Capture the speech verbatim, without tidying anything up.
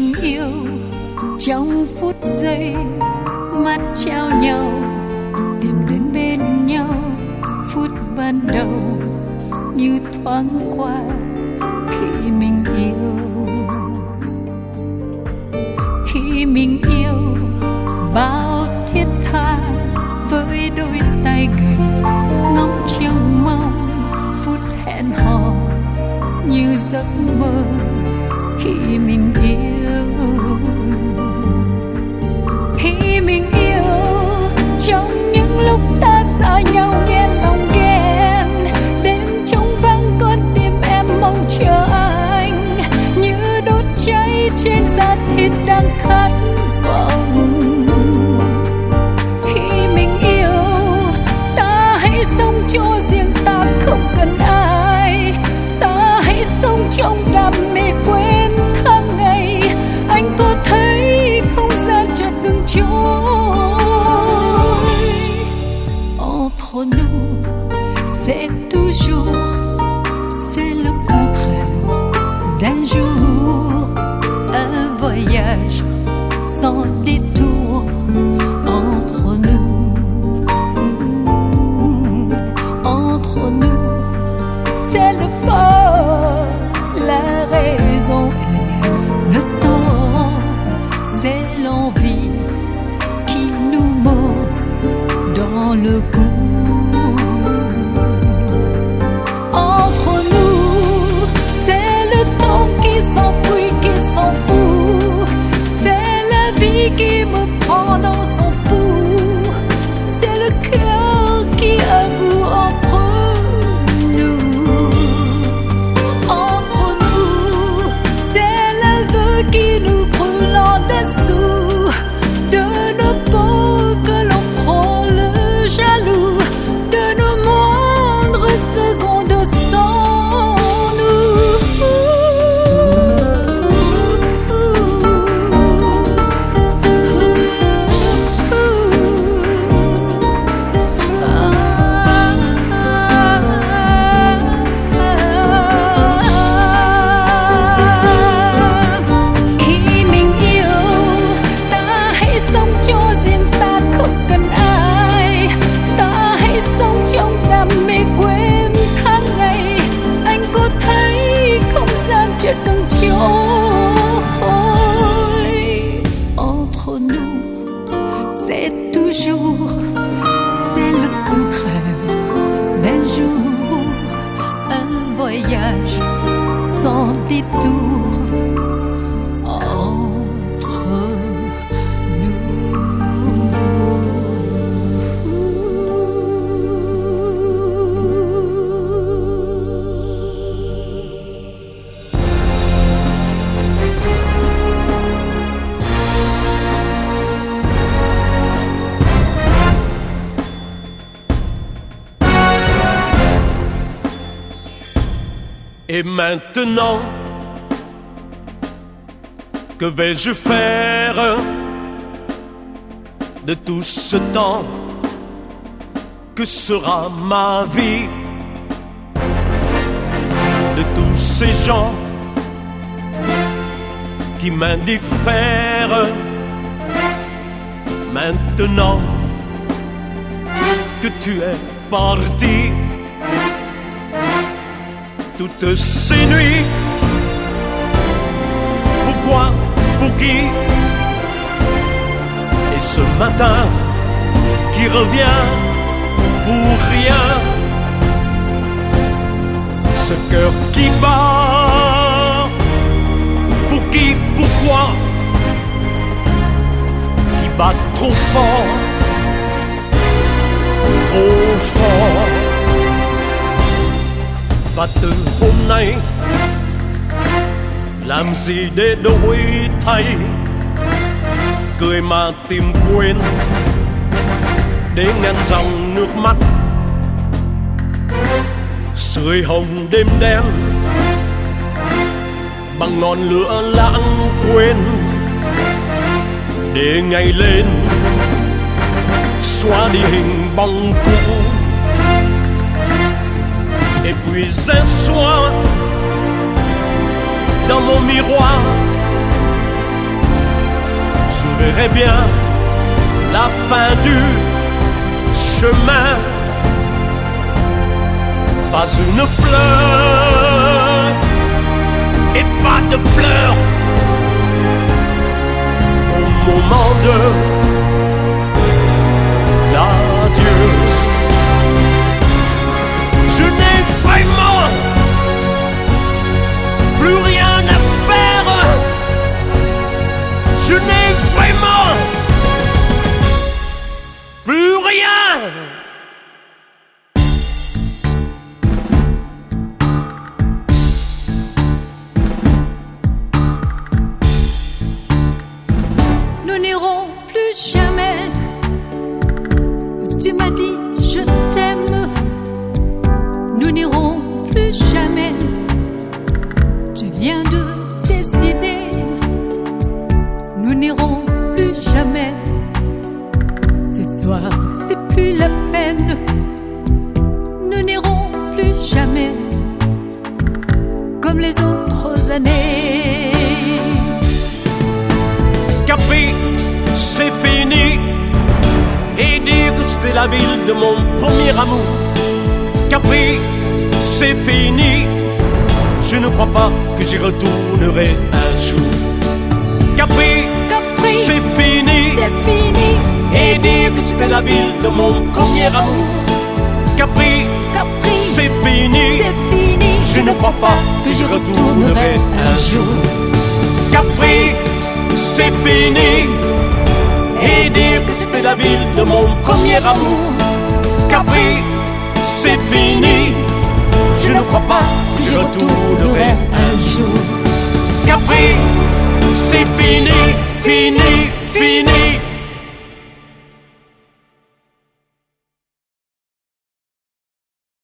mình yêu trong phút giây mắt trao nhau, tìm đến bên nhau phút ban đầu như thoáng qua khi mình yêu. Khi mình yêu bao thiết tha với đôi tay gầy, ngóng trông mong phút hẹn hò như giấc mơ. Khi mình yêu, khi mình yêu trong những lúc ta xa nhau nghe lòng ghen, đêm trống vắng con tim em mong chờ anh như đốt cháy trên da thịt đang khát vọng. Khi mình yêu ta hãy sống cho riêng ta không cần ai, ta hãy sống trong đam mê quên tháng ngày. Anh có thấy không gian chợt ngừng trôi. Entre nous c'est toujours, c'est le contraire d'un jour, un voyage sans détour. Entre nous, entre nous c'est le fort, la raison et le temps, c'est l'envie qui nous mord dans le cou. Entre nous, c'est le temps qui s'enfuit, qui s'en fout, c'est la vie qui me prend dans son pouls, c'est le cœur qui avoue entre nous. Entre nous, c'est l'aveu qui nous brûle en dessous de nos peaux que l'on frôle jaloux, de nos moindres secondes sans nous. Khi mình yêu ta hãy sống cho riêng ta không cần ai, ta hãy sống trong đam mê quên tháng ngày. Anh có thấy không gian chợt ngừng trôi. Entre nous c'est toujours, c'est le contraire d'un jour, un voyage sans détour. Entre Et maintenant, que vais-je faire de tout ce temps? Que sera ma vie de tous ces gens qui m'indiffèrent? Maintenant que tu es parti, toutes ces nuits, pourquoi, pour qui? Et ce matin qui revient pour rien, ce cœur qui bat, pour qui, pourquoi? Qui bat trop fort, trop fort. Và từ hôm nay làm gì để đổi thay, cười mà tìm quên để ngăn dòng nước mắt, sưởi hồng đêm đen bằng ngọn lửa lãng quên, để ngày lên xóa đi hình bóng cũ. Et puis un soir, dans mon miroir, verrai bien la fin du chemin. Pas une fleur et pas de pleurs au moment de l'adieu. Je n'ai vraiment plus rien à faire. Je n'ai vraiment plus rien. Nous n'irons plus jamais où tu m'as dit je t'aime. Nous n'irons plus jamais. Tu viens de décider. Nous n'irons plus jamais. Ce soir, c'est plus la peine. Nous n'irons plus jamais comme les autres années. Capri, c'est fini. Et dire que c'était la ville de mon premier amour. Capri, c'est fini. Je ne crois pas que j'y retournerai un jour. Capri, Capri, c'est fini. c'est fini. Et dire que c'était la ville de mon premier amour. Capri, Capri, c'est fini. c'est fini. Je ne crois pas que j'y retournerai un jour. Capri, c'est fini. Et dire que c'était la ville de mon premier amour. Capri, c'est fini. Je ne crois pas que j'y retournerai un jour. Capri, c'est fini, fini, fini.